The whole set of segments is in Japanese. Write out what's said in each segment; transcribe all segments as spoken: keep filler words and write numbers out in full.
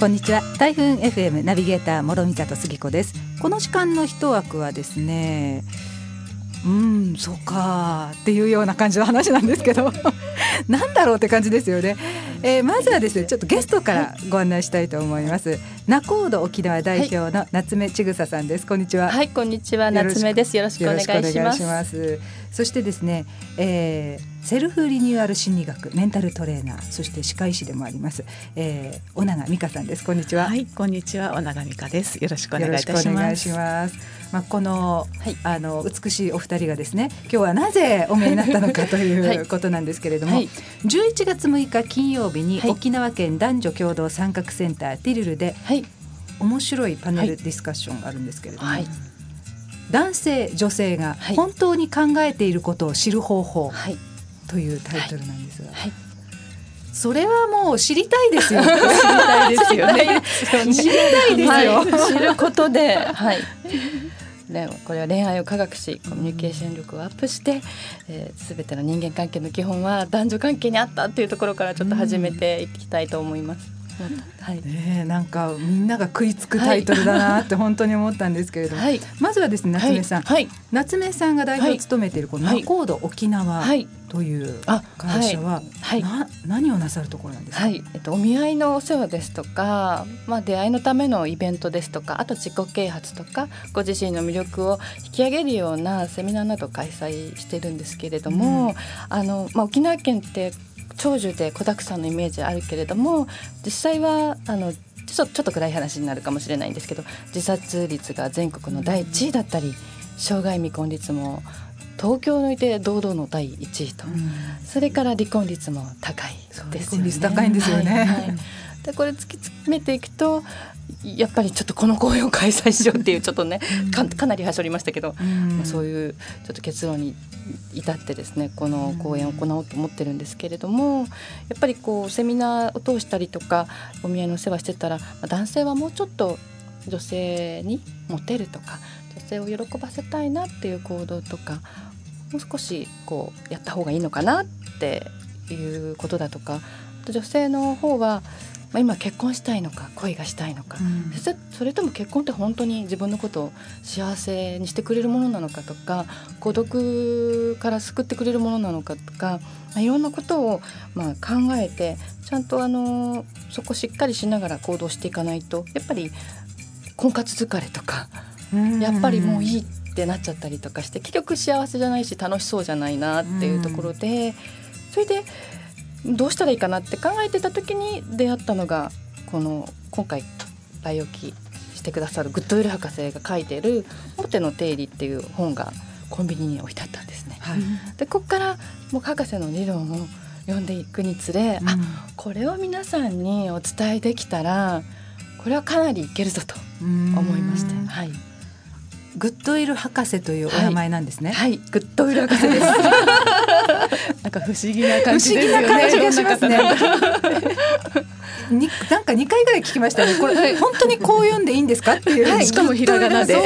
こんにちは。台風 エフエム ナビゲーター諸見里杉子です。この時間の一枠はですね、うーんそうかっていうような感じの話なんですけどなんだろうって感じですよね。えー、まずはですねちょっとゲストからご案内したいと思います。ナコード沖縄代表の夏目千草さんです。こんにちは。 はい、こんにちは。夏目です。よろしくお願いします。 よろしくお願いします。そしてですね、えー、セルフリニューアル心理学メンタルトレーナー、そして歯科医師でもあります、えー、尾長美香さんです。こんにちは。 はい、こんにちは。尾長美香です。よろしくお願いいたします。 よろしくお願いします。まあ、この、 はい、 あの美しいお二人がですね、今日はなぜお見えになったのかということなんですけれども、はい、じゅういちがつむいか金曜日に沖縄県男女共同参画センターティルルで、はい、面白いパネルディスカッションがあるんですけれども、はい、男性女性が本当に考えていることを知る方法というタイトルなんですが、はいはい、それはもう知りたいですよ知りたいですよね知りたいですよ、 はい、知ることで、はいね、これは恋愛を科学しコミュニケーション力をアップして、えー、全ての人間関係の基本は男女関係にあったというところからちょっと始めていきたいと思います。 はいね、なんかみんなが食いつくタイトルだなって本当に思ったんですけれども、はい、まずはですね夏目さん、はい、夏目さんが代表を務めているこのナコード沖縄という会社は、はいはい、な何をなさるところなんですか？ はい、えっと、お見合いのお世話ですとか、まあ、出会いのためのイベントですとか、あと自己啓発とかご自身の魅力を引き上げるようなセミナーなどを開催してるんですけれども、うん、あのまあ、沖縄県って長寿で子だくさんのイメージあるけれども、実際はあのちょ、ちょっと暗い話になるかもしれないんですけど、自殺率が全国のだいいちいだったり、生涯未婚率も東京において堂々のだいいちいと、うん、それから離婚率も高いですよね。離婚率高いんですよね、はいはい、でこれ突き詰めていくとやっぱりちょっとこの公演を開催しようっていうちょっとね、うん、か, かなりはしょりましたけど、うんまあ、そういうちょっと結論に至ってですねこの公演を行おうと思ってるんですけれども、やっぱりこうセミナーを通したりとかお見合いのお世話してたら、男性はもうちょっと女性にモテるとか女性を喜ばせたいなっていう行動とかもう少しこうやった方がいいのかなっていうことだとか、あと女性の方はまあ、今結婚したいのか恋がしたいのか、うん、そ, それとも結婚って本当に自分のことを幸せにしてくれるものなのかとか、孤独から救ってくれるものなのかとか、まあ、いろんなことをまあ考えてちゃんとあのそこしっかりしながら行動していかないと、やっぱり婚活疲れとか、うん、やっぱりもういいってなっちゃったりとかして結局幸せじゃないし楽しそうじゃないなっていうところで、うん、それでどうしたらいいかなって考えてた時に出会ったのがこの今回来置きしてくださるグッドウィル博士が書いている大手の定理っていう本がコンビニに置いてあったんですね、はい、でここからもう博士の理論を読んでいくにつれ、うん、あこれを皆さんにお伝えできたらこれはかなりいけるぞと思いまして、はい、 グッドウィル博士というお名前なんですね。 はい、はい、グッドウィル博士ですなんか不思議な感じですよね。 不思議な感じがしますねになんかにかいぐらい聞きましたね。これ、はい、本当にこう読んでいいんですかっていう、 はい、しかもひらがなで、はい、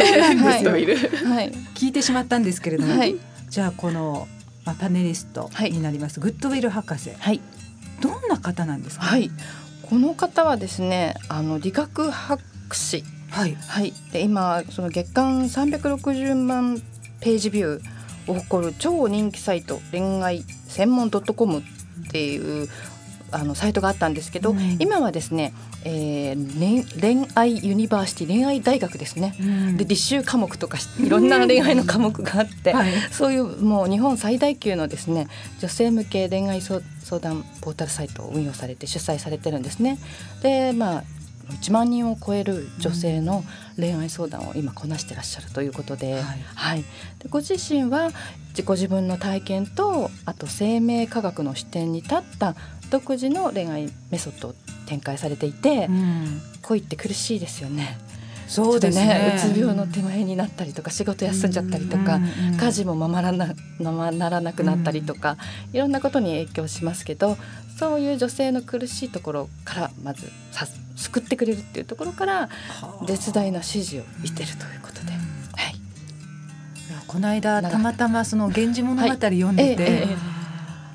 聞いてしまったんですけれども、はい、じゃあこの、まあ、パネリストになります、はい、グッドウィル博士、はい、どんな方なんですか？ はい、この方はですねあの理学博士、はいはい、で今その月間さんびゃくろくじゅうまんページビューを誇る超人気サイト恋愛専門 .com っていうあのサイトがあったんですけど、うん、今はですね、えー、恋愛ユニバーシティ恋愛大学ですね、うん、で実習科目とかいろんな恋愛の科目があって、うんはい、そういうもう日本最大級のですね女性向け恋愛相談ポータルサイトを運用されて主催されてるんですね。でまあいちまんにんを超える女性の恋愛相談を今こなしてらっしゃるということで、はいはい、でご自身は自己自分の体験とあと生命科学の視点に立った独自の恋愛メソッドを展開されていて、うん、恋って苦しいですよね。 そうですね、 うつ病の手前になったりとか仕事休んじゃったりとか、うんうんうん、家事もままならな、ままならなくなったりとか、うん、いろんなことに影響しますけど、そういう女性の苦しいところからまずさ救ってくれるっていうところから絶大な支持を得てるということで、うんはい、 この間たまたまその源氏物語読んでて、はいえええ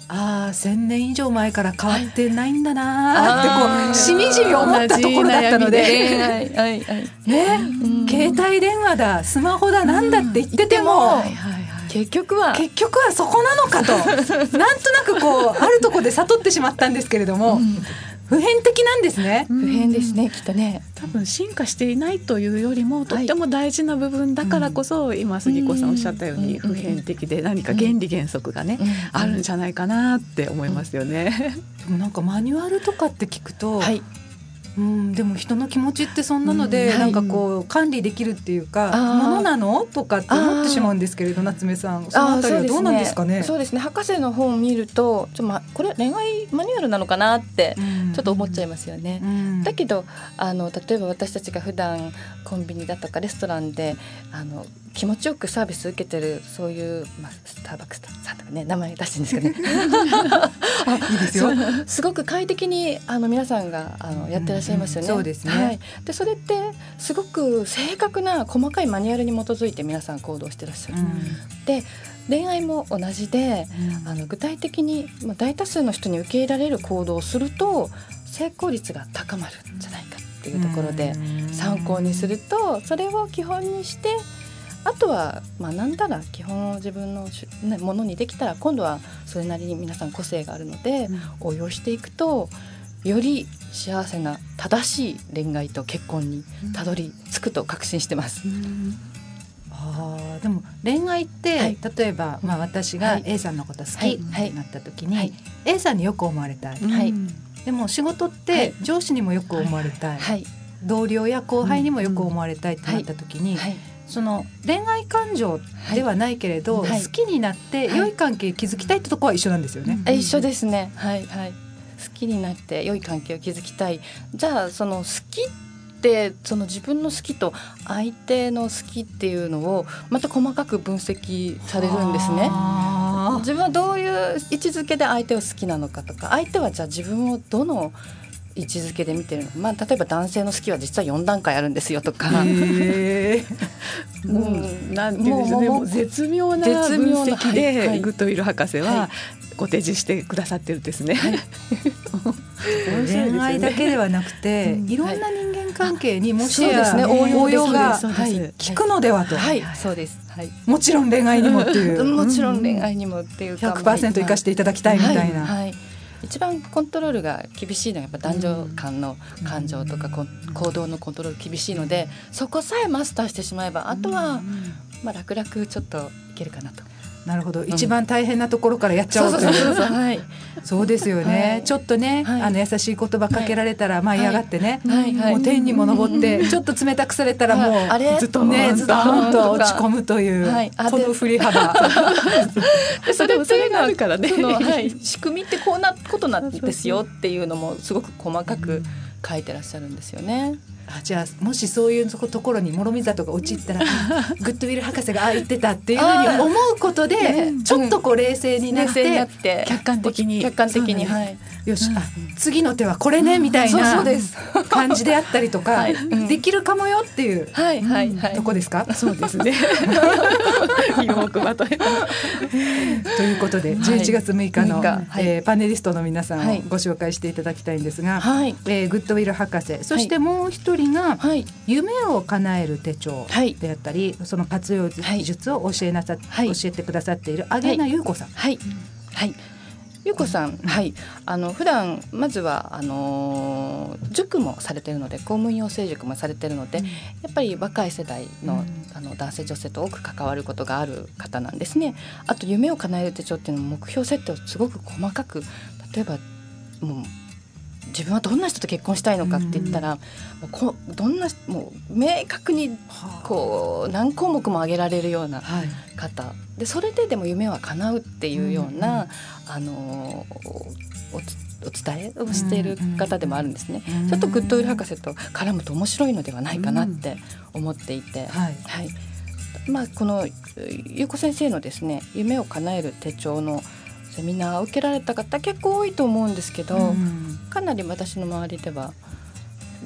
ああ千年以上前から変わってないんだなってこうしみじみ思ったところだったので、 はいはいはい、 ね、うん、携帯電話だスマホだなんだって言ってても、うんはいはいはい、 結局は結局はそこなのかとなんとなくこうあるところで悟ってしまったんですけれども、うん、普遍的なんですね。 普遍ですね、きっとね。 多分進化していないというよりもとっても大事な部分だからこそ、はい、今杉子さんおっしゃったように普遍的で何か原理原則がね、うん、あるんじゃないかなって思いますよね。 でもなんかマニュアルとかって聞くと、 はいうん、でも人の気持ちってそんなので、うんはい、なんかこう管理できるっていうかものなのとかって思ってしまうんですけれど、夏目さんそのあたりはどうなんですかね。 そうですね、博士の本を見るとちょ、ま、これ恋愛マニュアルなのかなってちょっと思っちゃいますよね、うん、だけどあの例えば私たちが普段コンビニだとかレストランであの気持ちよくサービス受けてるそういう、まあ、スターバックスさんとかね名前出してるんですけどねいいですよ。 すごく快適にあの皆さんがあのやってらっしゃいますよね、 うんうん、そうですね、 はい、でそれってすごく正確な細かいマニュアルに基づいて皆さん行動してらっしゃる、うん、で恋愛も同じで、うん、あの具体的に、まあ、大多数の人に受け入れられる行動をすると成功率が高まるんじゃないかっていうところで参考にするとそれを基本にしてあとは学んだら基本を自分の、ね、ものにできたら今度はそれなりに皆さん個性があるので、うん、応用していくとより幸せな正しい恋愛と結婚にたどり着くと確信してます、うん、 あでも恋愛って、はい、例えば、まあ、私が A さんのこと好きになった時に、はいはい、A さんによく思われたい、はい、でも仕事って上司にもよく思われたい、はい、同僚や後輩にもよく思われたいってなった時に、はいはい、その恋愛感情ではないけれど、はい、好きになって良い関係築きたいってとこは一緒なんですよね、 はい、一緒ですね、はいはい、好きになって良い関係を築きたい。じゃあその好きってその自分の好きと相手の好きっていうのをまた細かく分析されるんですね。自分はどういう位置づけで相手を好きなのかとか、相手はじゃあ自分をどの位置づけで見てるのか、まあ、例えば男性の好きは実はよん段階あるんですよとか、 へーもうなんていうんでしょうね、もう絶妙な分析で、はいはい、グッドウィル博士はご提示してくださってるんですね、はい、 恋愛だけではなくて、うん、いろんな人間関係にもしや、 はい、 応用が効くのではと、 はい、はい、そうです、はい、 もちろん恋愛にもっていうもちろん恋愛にもっていうかひゃくパーセント 生かしていただきたいみたいな、 はいはい、一番コントロールが厳しいのはやっぱ男女間の感情とか、うん、行動のコントロール厳しいので、そこさえマスターしてしまえばあとは、まあ、楽々ちょっといけるかなと。 なるほど、一番大変なところからやっちゃおうという、そうですよね、はい、ちょっとね、はい、あの優しい言葉かけられたら、はい、まあ嫌がってね、はいはい、もう天にも昇って、はい、ちょっと冷たくされたらもう、はい、ずっとねずっとと落ち込むという、はい、この振り幅でそれそれがあるからね、その、はい、仕組みってこうなことなんですよっていうのもすごく細かく書いてらっしゃるんですよね。 あ、じゃあもしそういうところに諸見里が陥ったらグッドウィル博士がああ言ってたっていうふうに思うことで、ね、ちょっとこう冷静になって、うん、なって客観的に客観的に、はい、 よし、うん、あ次の手はこれね、うん、みたいな感じであったりとか、はい、できるかもよっていう、はいはいはい、とこですか。 そうですねよくまとめたということでじゅういちがつむいかの、はいえー、パネリストの皆さんをご紹介していただきたいんですが、はいえー、グッドウィル博士、そしてもう一人が夢を叶える手帳であったり、はい、その活用術を教えなさ、はい、教えてくださっているあげなゆうこさん、 はいはい、ゆうこさん、はい、あの普段まずはあのー、塾もされているので、公務員養成塾もされているので、うん、やっぱり若い世代 の,、うん、あの男性女性と多く関わることがある方なんですね。あと夢を叶える手帳っていうのも目標設定をすごく細かく、例えばもう自分はどんな人と結婚したいのかって言ったら、うん、こどんなもう明確にこう何項目も挙げられるような方、はい、でそれででも夢は叶うっていうような、うん、あのお, お伝えをしている方でもあるんですね、うん、ちょっとグッドウィル博士と絡むと面白いのではないかなって思っていて、うんはいはいまあ、このゆうこ先生のですね、夢を叶える手帳のセミナーを受けられた方結構多いと思うんですけど、うん、かなり私の周りでは、うん、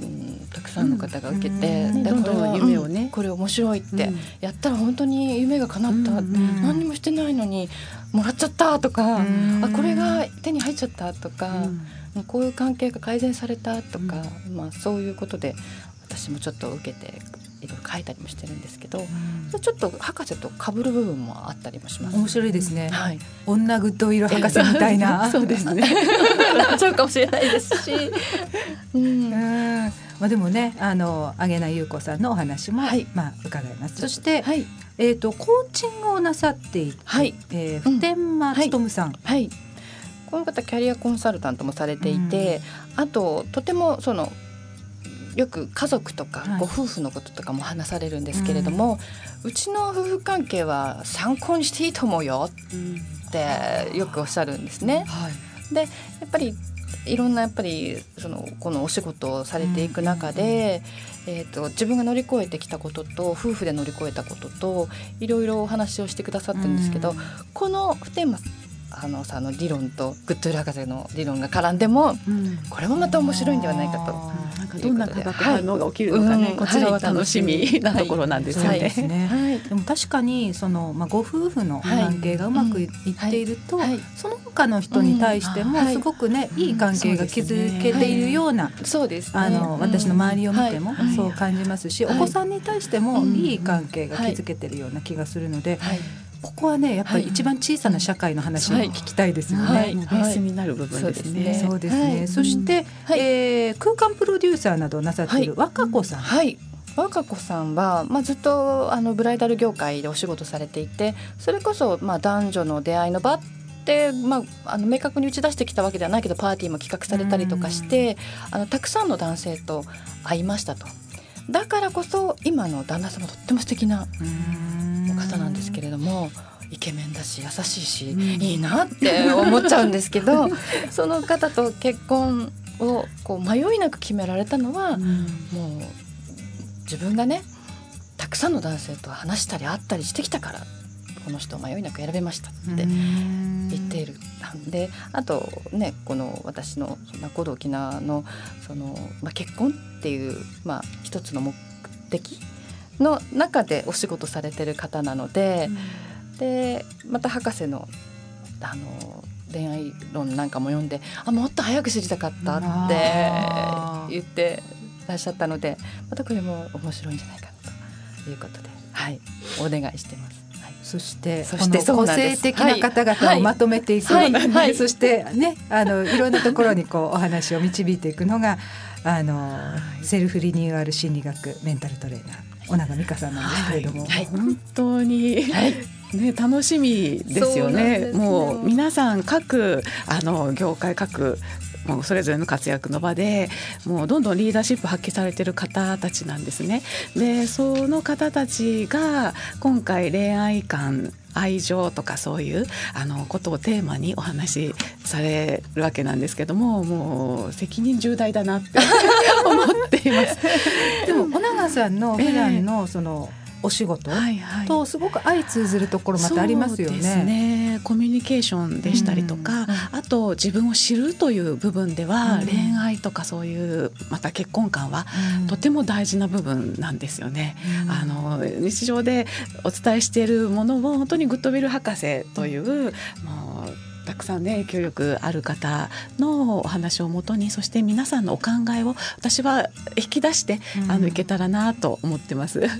たくさんの方が受けて、 うん、 でどんどん夢をね、 うん、これ面白いって、 うん、 やったら本当に夢が叶った、うん、何にもしてないのにもらっちゃったとか、うん、あこれが手に入っちゃったとか、うん、こういう関係が改善されたとか、うん、まあ、そういうことで私もちょっと受けていろいろ書いたりもしてるんですけど、うん、ちょっと博士と被る部分もあったりもします。 面白いですね、 はい、 女グッドウィル博士みたいなそうですねなっちゃうかもしれないですし、うん、 うん、まあ、でもね、あのあげなゆうこさんのお話も、はい、まあ、伺います。そして、はい、えーと、コーチングをなさっていて、はい、えー、普天間勉さん、 はいはい、この方キャリアコンサルタントもされていて、うん、あととてもそのよく家族とかご夫婦のこととかも話されるんですけれども、はい、うん、うちの夫婦関係は参考にしていいと思うよってよくおっしゃるんですね、はい、でやっぱりいろんなやっぱりそのこのお仕事をされていく中で、うん、えーと、自分が乗り越えてきたことと夫婦で乗り越えたことといろいろお話をしてくださってるんですけど、うん、この普天間あのさんの理論とグッドウィル博士の理論が絡んでも、うん、これもまた面白いんではないかと、 うん、なんかどんな化学反応が起きるのかね、はい、こちらは楽しみなところなんですよね、はいはい、そうですね、 はい、でも確かにその、まあ、ご夫婦の関係がうまくいっていると、はいはい、その他の人に対してもすごくね、うん、いい関係が築けているような、 そうですね、 あの私の周りを見てもそう感じますし、お子さんに対してもいい関係が築けているような気がするので、はい、ここはねやっぱり一番小さな社会の話を聞きたいですよね、 はいはい、ベースになる部分ですね。 そうですね、はい、そして、はい、えー、空間プロデューサーなどをなさっている若子さん、 はい、若子さんは、まあ、ずっとあのブライダル業界でお仕事されていて、それこそ、まあ、男女の出会いの場で、まあ、あの明確に打ち出してきたわけではないけどパーティーも企画されたりとかしてあのたくさんの男性と会いましたと。だからこそ今の旦那様とっても素敵な方なんですけれども、イケメンだし優しいし、うん、いいなって思っちゃうんですけどその方と結婚をこう迷いなく決められたのは、うん、もう自分がねたくさんの男性と話したり会ったりしてきたからこの人を迷いなく選べましたって言っている。であとね、この私の仲人沖縄のその、まあ、結婚っていう、まあ、一つの目的の中でお仕事されてる方なので、うん、でまた博士の、あの恋愛論なんかも読んで、あもっと早く知りたかったって言ってらっしゃったので、またこれも面白いんじゃないかなということで、はい、お願いしてます。 そしてこの個性的な方々をまとめていく、はいはいはい、そしてね、あのいろんなところにこうお話を導いていくのがあのセルフリニューアル心理学メンタルトレーナー小永美香さんなんですけれども、 はいはい、本当に、はいね、楽しみですよね。もう皆さん各あの業界各もうそれぞれの活躍の場でもうどんどんリーダーシップ発揮されている方たちなんですね。でその方たちが今回恋愛観愛情とかそういうあのことをテーマにお話しされるわけなんですけども、もう責任重大だなって思っていますでも小永さんの普段のその、えーお仕事とすごく相通ずるところまたありますよね。 そうですね、コミュニケーションでしたりとか、うん、あと自分を知るという部分では、うん、恋愛とかそういうまた結婚観は、うん、とても大事な部分なんですよね、うん、あの日常でお伝えしているものを本当にグッドウィル博士という、もうたくさんね影響力ある方のお話をもとに、そして皆さんのお考えを私は引き出して、うん、あのいけたらなと思ってます、うん、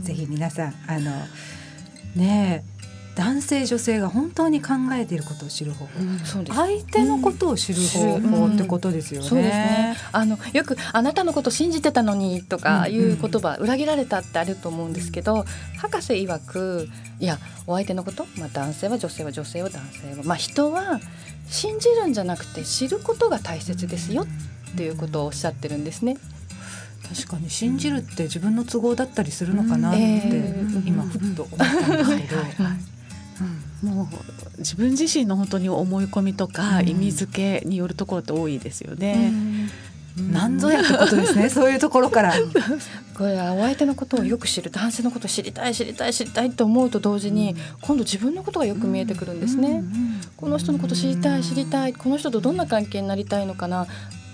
ぜひ皆さんあのねえ男性女性が本当に考えていることを知る方法、うん、そうです、相手のことを知る方法ってことですよね、うん、そうですね。 あのよくあなたのこと信じてたのにとかいう言葉、うん、裏切られたってあると思うんですけど、博士曰くいやお相手のこと、まあ、男性は女性は女性は男性は、まあ、人は信じるんじゃなくて知ることが大切ですよっていうことをおっしゃってるんですね。 確かに信じるって自分の都合だったりするのかなって、今ふっと思ったんですけど、 うん、もう自分自身の本当に思い込みとか意味付けによるところって多いですよね、 うん、なんぞやってことですねそういうところからこれお相手のことをよく知る、男性のことを知りたい知りたい知りたいと思うと同時に、うん、今度自分のことがよく見えてくるんですね、うんうんうん、この人のこと知りたい知りたい、この人とどんな関係になりたいのかな、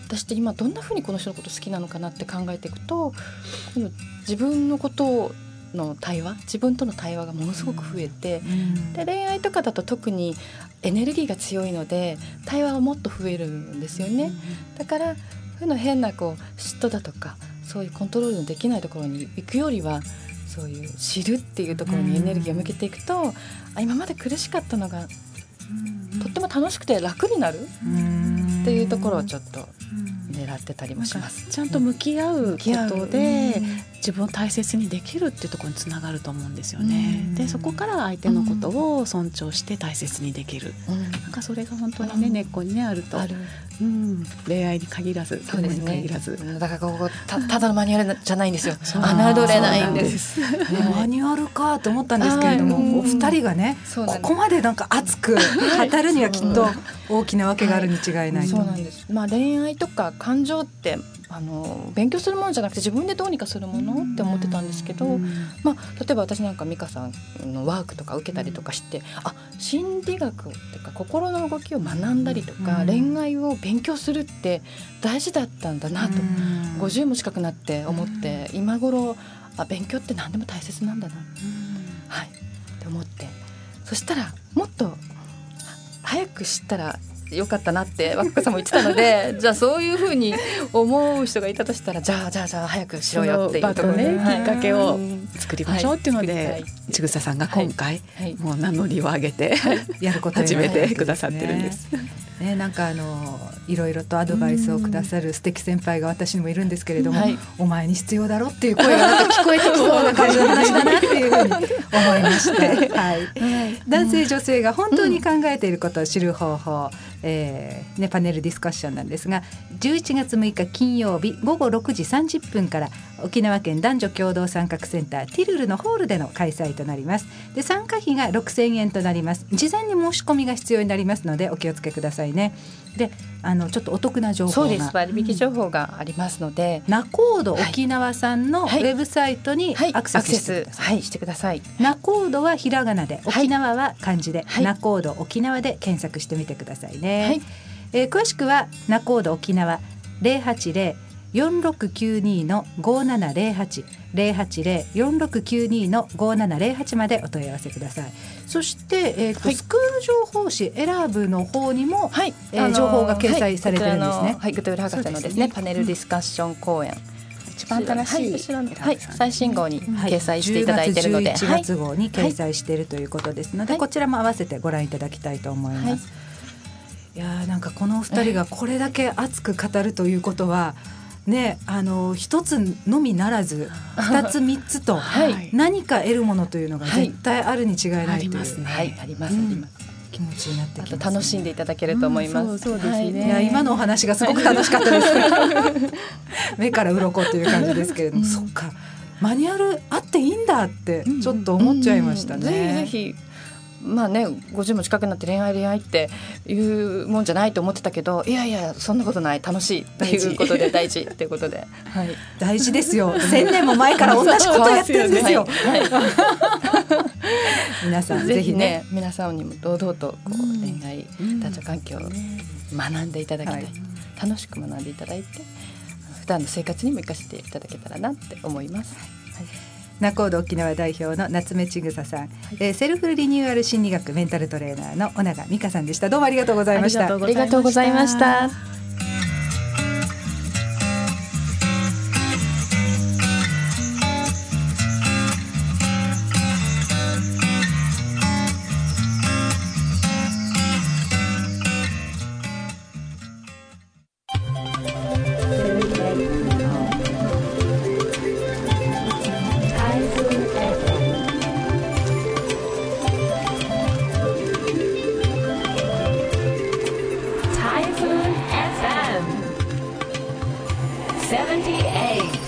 私って今どんな風にこの人のこと好きなのかなって考えていくと、自分のことの対話自分との対話がものすごく増えて、うん、で恋愛とかだと特にエネルギーが強いので対話はもっと増えるんですよね、うん、だからそういうの変なこう嫉妬だとかそういうコントロールのできないところに行くよりは、そういう知るっていうところにエネルギーを向けていくと、うん、あ今まで苦しかったのが、うん、とっても楽しくて楽になる、うん、っていうところをちょっと狙ってたりもします。 ちゃんと向き合うことで、うん、自分を大切にできるっていうところにつながると思うんですよね、うん、でそこから相手のことを尊重して大切にできる、うん、なんかそれが本当にね、うん、根っこにねあるとある、うん、恋愛に限らずそうですね、 に限らずだからここ た, ただのマニュアルじゃないんですよ侮れないんです、 ね、マニュアルかと思ったんですけれども、お二人がねここまでなんか熱く語るにはきっと大きなわけがあるに違いない、はい、 そうなんです、まあ、恋愛とか感情ってあの勉強するものじゃなくて自分でどうにかするものって思ってたんですけど、まあ、例えば私なんか美香さんのワークとか受けたりとかして、あ心理学っていうか心の動きを学んだりとか、恋愛を勉強するって大事だったんだなとごじゅうも近くなって思って、今頃あ勉強って何でも大切なんだな、はい、って思って、そしたらもっと早く知ったらよかったなって若子さんも言ってたのでじゃあそういうふうに思う人がいたとしたらじゃあじゃあじゃあ早くしろよっていうところで、 ね、きっかけを作りましょうっていうので、ちぐささんが今回、はいはい、もう名乗りを上げて、はい、やること始めてくださってるんです、 ね、なんかあのいろいろとアドバイスをくださる素敵先輩が私にもいるんですけれども、はい、お前に必要だろっていう声がなんか聞こえてきそうな感じの話だなっていうふうに思いました、はい、男性女性が本当に考えていることを知る方法、えーね、パネルディスカッションなんですが、じゅういちがつむいか金曜日ごごろくじさんじゅっぷんから沖縄県男女共同参画センターティルルのホールでの開催となります。で参加費がろくせんえんとなります。事前に申し込みが必要になりますのでお気をつけくださいね。であのちょっとお得な情報がそうです割引情報がありますので、 うん、ナコード沖縄さんのウェブサイトにアクセスしてください、 はいはい、してください。 ナコードはひらがなで、沖縄は漢字で、はい、ナコード沖縄で検索してみてくださいね、はい。えー、詳しくはナコード沖縄 ゼロはちゼロ よんろくきゅうに ごななゼロはち ゼロはちゼロ よんろくきゅうに ごななゼロはちまでお問い合わせください。そして、えーとはい、スクール情報誌選ぶの方にも、はいえー、情報が掲載されてるんですね。 はい、グトゥール博士のですね、パネルディスカッション講演、うん、一番新しい、はいはい、最新号に掲載していただいているので、 じゅうがつじゅういちがつ号に掲載しているということですので、はい、こちらも合わせてご覧いただきたいと思います、はい。いやなんかこの二人がこれだけ熱く語るということはね、あの一つのみならず二つ三つと何か得るものというのが絶対あるに違いないという、はい、ありますね、 はい、あります、うん、あります。 気持ちになってきます、ね、 あと楽しんでいただけると思います、 うん、そう、そうですね、 はい、いや今のお話がすごく楽しかったです目から鱗という感じですけれども、うん、そっかマニュアルあっていいんだってちょっと思っちゃいましたね、 うんうん、ぜひぜひまあね、ごじゅうも近くなって恋愛恋愛っていうもんじゃないと思ってたけど、いやいやそんなことない、楽しいということで大事ということで、はい、 大事ですよ。せんねんも前から同じことやってるんですよ、はいはい、皆さんぜひ ね, ね皆さんにも堂々とこう、うん、恋愛男女関係を学んでいただきたい、はい、楽しく学んでいただいて普段の生活にも生かしていただけたらなって思います、はい。 ナコード沖縄代表の夏目ちぐささん、はいえー、セルフリニューアル心理学メンタルトレーナーの小永美香さんでした。どうもありがとうございました。 ありがとうございました。 seventy-eight